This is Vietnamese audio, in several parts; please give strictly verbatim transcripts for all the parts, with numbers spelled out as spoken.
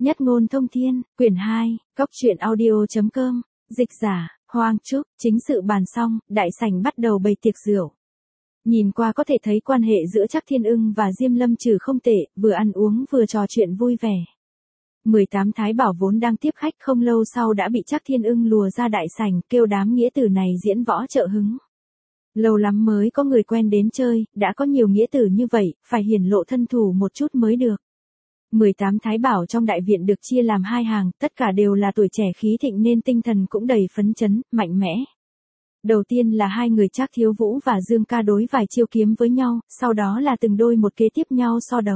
Nhất ngôn thông thiên, quyển hai, cốc truyện audio.com, dịch giả, Hoang Trúc, chính sự bàn xong, đại sảnh bắt đầu bày tiệc rượu. Nhìn qua có thể thấy quan hệ giữa Trác Thiên Ưng và Diêm Lâm Trừ không tệ, vừa ăn uống vừa trò chuyện vui vẻ. mười tám thái bảo vốn đang tiếp khách không lâu sau đã bị Trác Thiên Ưng lùa ra đại sảnh, kêu đám nghĩa tử này diễn võ trợ hứng. Lâu lắm mới có người quen đến chơi, đã có nhiều nghĩa tử như vậy, phải hiển lộ thân thủ một chút mới được. mười tám thái bảo trong đại viện được chia làm hai hàng, tất cả đều là tuổi trẻ khí thịnh nên tinh thần cũng đầy phấn chấn, mạnh mẽ. Đầu tiên là hai người Trác Thiếu Vũ và Dương Ca đối vài chiêu kiếm với nhau, sau đó là từng đôi một kế tiếp nhau so đấu.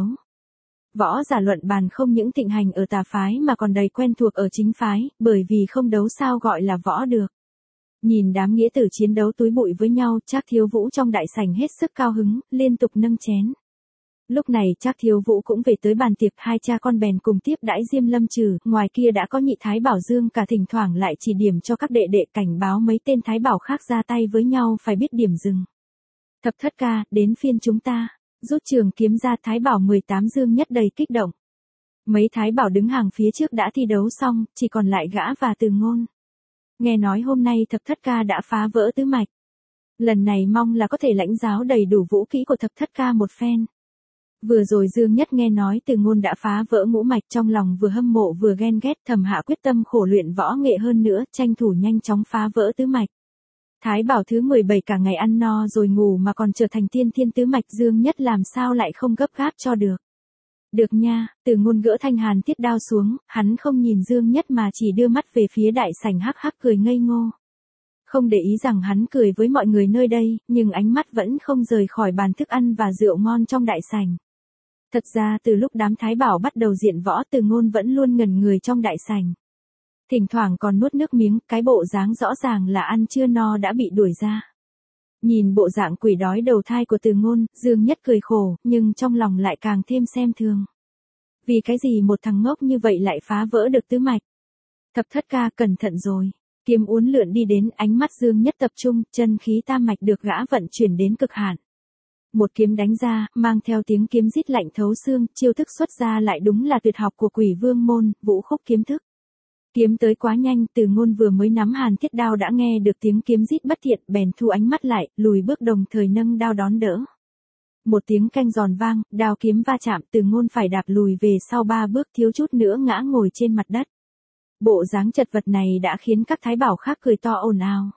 Võ giả luận bàn không những thịnh hành ở tà phái mà còn đầy quen thuộc ở chính phái, bởi vì không đấu sao gọi là võ được. Nhìn đám nghĩa tử chiến đấu túi bụi với nhau, Trác Thiếu Vũ trong đại sảnh hết sức cao hứng, liên tục nâng chén. Lúc này Trác Thiếu Vũ cũng về tới bàn tiệc, hai cha con bèn cùng tiếp đãi Diêm Lâm Trừ, ngoài kia đã có nhị thái bảo Dương Cả thỉnh thoảng lại chỉ điểm cho các đệ đệ, cảnh báo mấy tên thái bảo khác ra tay với nhau phải biết điểm dừng. Thập thất ca, đến phiên chúng ta. Rút trường kiếm ra, thái bảo mười tám Dương Nhất đầy kích động. Mấy thái bảo đứng hàng phía trước đã thi đấu xong, chỉ còn lại gã và Từ Ngôn. Nghe nói hôm nay thập thất ca đã phá vỡ tứ mạch. Lần này mong là có thể lãnh giáo đầy đủ vũ kỹ của thập thất ca một phen. Vừa rồi Dương Nhất nghe nói Từ Ngôn đã phá vỡ ngũ mạch, trong lòng vừa hâm mộ vừa ghen ghét, thầm hạ quyết tâm khổ luyện võ nghệ hơn nữa, tranh thủ nhanh chóng phá vỡ tứ mạch. Thái bảo thứ mười bảy cả ngày ăn no rồi ngủ mà còn trở thành tiên thiên tứ mạch, Dương Nhất làm sao lại không gấp gáp cho được. Được nha, Từ Ngôn gỡ thanh hàn thiết đao xuống, hắn không nhìn Dương Nhất mà chỉ đưa mắt về phía đại sảnh hắc hắc cười ngây ngô. Không để ý rằng hắn cười với mọi người nơi đây, nhưng ánh mắt vẫn không rời khỏi bàn thức ăn và rượu ngon trong đại sảnh. Thật ra từ lúc đám thái bảo bắt đầu diện võ, Từ Ngôn vẫn luôn ngẩn người trong đại sảnh. Thỉnh thoảng còn nuốt nước miếng, cái bộ dáng rõ ràng là ăn chưa no đã bị đuổi ra. Nhìn bộ dạng quỷ đói đầu thai của Từ Ngôn, Dương Nhất cười khổ, nhưng trong lòng lại càng thêm xem thường. Vì cái gì một thằng ngốc như vậy lại phá vỡ được tứ mạch? Thập thất ca cẩn thận rồi. Kiếm uốn lượn đi đến, ánh mắt Dương Nhất tập trung, chân khí tam mạch được gã vận chuyển đến cực hạn. Một kiếm đánh ra, mang theo tiếng kiếm rít lạnh thấu xương, chiêu thức xuất ra lại đúng là tuyệt học của Quỷ Vương môn, Vũ Khúc kiếm thức. Kiếm tới quá nhanh, Từ Ngôn vừa mới nắm hàn thiết đao đã nghe được tiếng kiếm rít bất thiện, bèn thu ánh mắt lại, lùi bước đồng thời nâng đao đón đỡ. Một tiếng canh giòn vang, đao kiếm va chạm, Từ Ngôn phải đạp lùi về sau ba bước, thiếu chút nữa ngã ngồi trên mặt đất. Bộ dáng chật vật này đã khiến các thái bảo khác cười to ồn ào.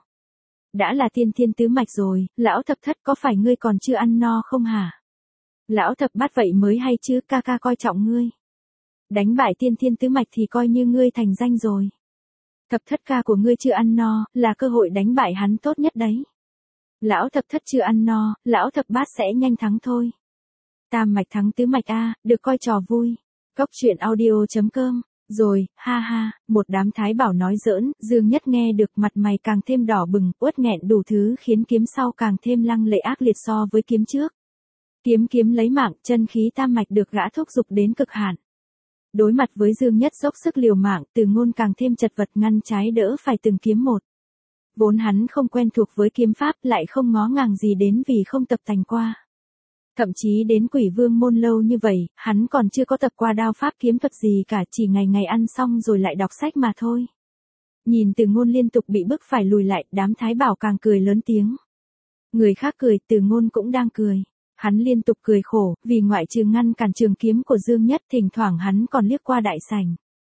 Đã là tiên thiên tứ mạch rồi, lão thập thất có phải ngươi còn chưa ăn no không hả? Lão thập bát vậy mới hay chứ, ca ca coi trọng ngươi. Đánh bại tiên thiên tứ mạch thì coi như ngươi thành danh rồi. Thập thất ca của ngươi chưa ăn no, là cơ hội đánh bại hắn tốt nhất đấy. Lão thập thất chưa ăn no, lão thập bát sẽ nhanh thắng thôi. Tam mạch thắng tứ mạch a, được coi trò vui. Cốc truyện audio.com. Rồi, ha ha, một đám thái bảo nói giỡn, Dương Nhất nghe được mặt mày càng thêm đỏ bừng, uất nghẹn đủ thứ khiến kiếm sau càng thêm lăng lệ ác liệt so với kiếm trước. Kiếm kiếm lấy mạng, chân khí tam mạch được gã thúc giục đến cực hạn. Đối mặt với Dương Nhất dốc sức liều mạng, Từ Ngôn càng thêm chật vật ngăn trái đỡ phải từng kiếm một. Vốn hắn không quen thuộc với kiếm pháp, lại không ngó ngàng gì đến vì không tập tành qua. Thậm chí đến Quỷ Vương môn lâu như vậy, hắn còn chưa có tập qua đao pháp kiếm thuật gì cả, chỉ ngày ngày ăn xong rồi lại đọc sách mà thôi. Nhìn Từ Ngôn liên tục bị bức phải lùi lại, đám thái bảo càng cười lớn tiếng. Người khác cười, Từ Ngôn cũng đang cười. Hắn liên tục cười khổ, vì ngoại trừ ngăn cản trường kiếm của Dương Nhất, thỉnh thoảng hắn còn liếc qua đại sảnh.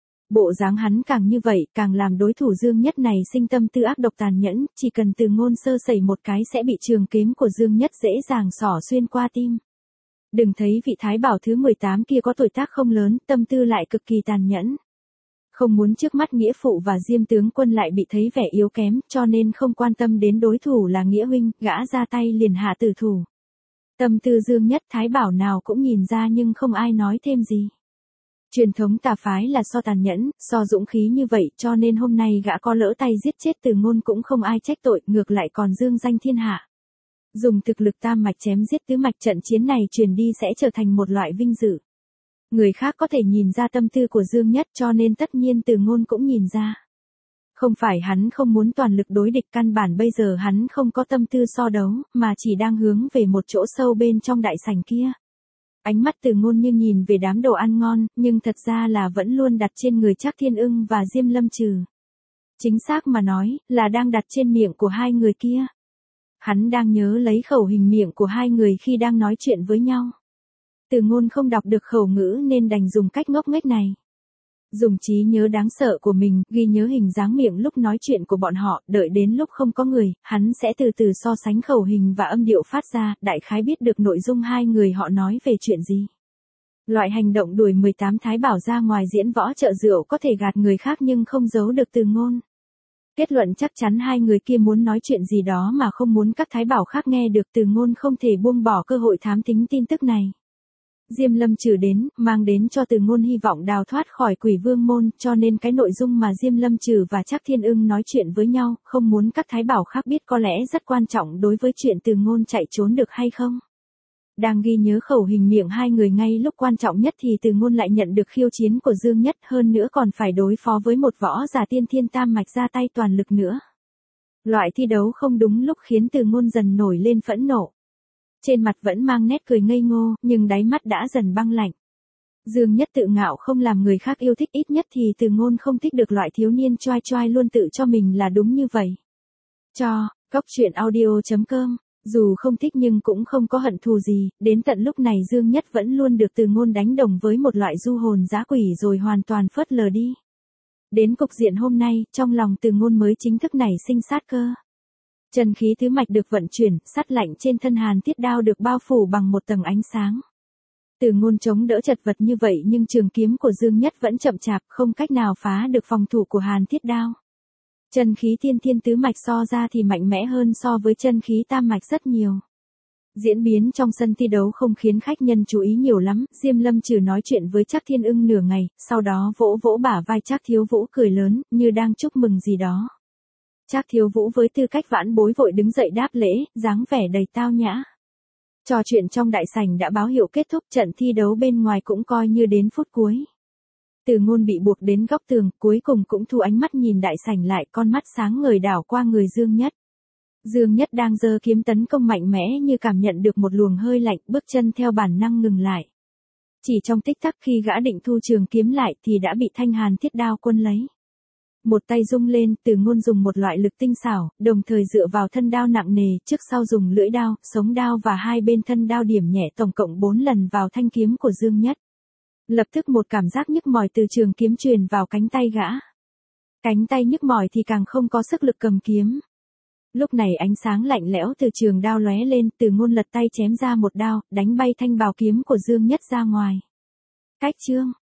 Bộ dáng hắn càng như vậy, càng làm đối thủ Dương Nhất này sinh tâm tư ác độc tàn nhẫn, chỉ cần Từ Ngôn sơ sẩy một cái sẽ bị trường kiếm của Dương Nhất dễ dàng xỏ xuyên qua tim. Đừng thấy vị thái bảo thứ mười tám kia có tuổi tác không lớn, tâm tư lại cực kỳ tàn nhẫn. Không muốn trước mắt nghĩa phụ và Diêm tướng quân lại bị thấy vẻ yếu kém, cho nên không quan tâm đến đối thủ là nghĩa huynh, gã ra tay liền hạ tử thủ. Tâm tư Dương Nhất thái bảo nào cũng nhìn ra nhưng không ai nói thêm gì. Truyền thống tà phái là so tàn nhẫn, so dũng khí như vậy, cho nên hôm nay gã có lỡ tay giết chết Từ Ngôn cũng không ai trách tội, ngược lại còn dương danh thiên hạ. Dùng thực lực tam mạch chém giết tứ mạch, trận chiến này truyền đi sẽ trở thành một loại vinh dự. Người khác có thể nhìn ra tâm tư của Dương Nhất, cho nên tất nhiên Từ Ngôn cũng nhìn ra. Không phải hắn không muốn toàn lực đối địch, căn bản bây giờ hắn không có tâm tư so đấu, mà chỉ đang hướng về một chỗ sâu bên trong đại sảnh kia. Ánh mắt Từ Ngôn như nhìn về đám đồ ăn ngon, nhưng thật ra là vẫn luôn đặt trên người Trác Thiên Ưng và Diêm Lâm Trừ. Chính xác mà nói, là đang đặt trên miệng của hai người kia. Hắn đang nhớ lấy khẩu hình miệng của hai người khi đang nói chuyện với nhau. Từ Ngôn không đọc được khẩu ngữ nên đành dùng cách ngốc nghếch này. Dùng trí nhớ đáng sợ của mình, ghi nhớ hình dáng miệng lúc nói chuyện của bọn họ, đợi đến lúc không có người, hắn sẽ từ từ so sánh khẩu hình và âm điệu phát ra, đại khái biết được nội dung hai người họ nói về chuyện gì. Loại hành động đuổi mười tám thái bảo ra ngoài diễn võ chợ rượu có thể gạt người khác nhưng không giấu được Từ Ngôn. Kết luận chắc chắn hai người kia muốn nói chuyện gì đó mà không muốn các thái bảo khác nghe được, Từ Ngôn không thể buông bỏ cơ hội thám thính tin tức này. Diêm Lâm Trừ đến, mang đến cho Từ Ngôn hy vọng đào thoát khỏi Quỷ Vương môn, cho nên cái nội dung mà Diêm Lâm Trừ và Trác Thiên Ưng nói chuyện với nhau, không muốn các thái bảo khác biết có lẽ rất quan trọng đối với chuyện Từ Ngôn chạy trốn được hay không. Đang ghi nhớ khẩu hình miệng hai người ngay lúc quan trọng nhất thì Từ Ngôn lại nhận được khiêu chiến của Dương Nhất, hơn nữa còn phải đối phó với một võ giả tiên thiên tam mạch ra tay toàn lực nữa. Loại thi đấu không đúng lúc khiến Từ Ngôn dần nổi lên phẫn nộ. Trên mặt vẫn mang nét cười ngây ngô, nhưng đáy mắt đã dần băng lạnh. Dương Nhất tự ngạo không làm người khác yêu thích, ít nhất thì Từ Ngôn không thích được loại thiếu niên choai choai luôn tự cho mình là đúng như vậy. Cho, Cốc Truyện Audio chấm com, dù không thích nhưng cũng không có hận thù gì, đến tận lúc này Dương Nhất vẫn luôn được Từ Ngôn đánh đồng với một loại du hồn dã quỷ rồi hoàn toàn phớt lờ đi. Đến cục diện hôm nay, trong lòng Từ Ngôn mới chính thức nảy sinh sát cơ. Chân khí tứ mạch được vận chuyển, sắt lạnh trên thân Hàn Thiết Đao được bao phủ bằng một tầng ánh sáng. Từ Ngôn chống đỡ chật vật như vậy nhưng trường kiếm của Dương Nhất vẫn chậm chạp, không cách nào phá được phòng thủ của Hàn Thiết Đao. Chân khí tiên thiên tứ mạch so ra thì mạnh mẽ hơn so với chân khí tam mạch rất nhiều. Diễn biến trong sân thi đấu không khiến khách nhân chú ý nhiều lắm, Diêm Lâm Trừ nói chuyện với Trác Thiên Ưng nửa ngày, sau đó vỗ vỗ bả vai Trác Thiếu Vũ cười lớn, như đang chúc mừng gì đó. Trác Thiếu Vũ với tư cách vãn bối vội đứng dậy đáp lễ, dáng vẻ đầy tao nhã. Trò chuyện trong đại sảnh đã báo hiệu kết thúc, trận thi đấu bên ngoài cũng coi như đến phút cuối. Từ Ngôn bị buộc đến góc tường, cuối cùng cũng thu ánh mắt nhìn đại sảnh lại, con mắt sáng ngời đảo qua người Dương Nhất. Dương Nhất đang giơ kiếm tấn công mạnh mẽ như cảm nhận được một luồng hơi lạnh, bước chân theo bản năng ngừng lại. Chỉ trong tích tắc khi gã định thu trường kiếm lại thì đã bị thanh Hàn Thiết Đao quân lấy. Một tay rung lên, Từ Ngôn dùng một loại lực tinh xảo, đồng thời dựa vào thân đao nặng nề, trước sau dùng lưỡi đao, sống đao và hai bên thân đao điểm nhẹ tổng cộng bốn lần vào thanh kiếm của Dương Nhất. Lập tức một cảm giác nhức mỏi từ trường kiếm truyền vào cánh tay gã. Cánh tay nhức mỏi thì càng không có sức lực cầm kiếm. Lúc này ánh sáng lạnh lẽo từ trường đao lóe lên, Từ Ngôn lật tay chém ra một đao, đánh bay thanh bào kiếm của Dương Nhất ra ngoài. Cách chương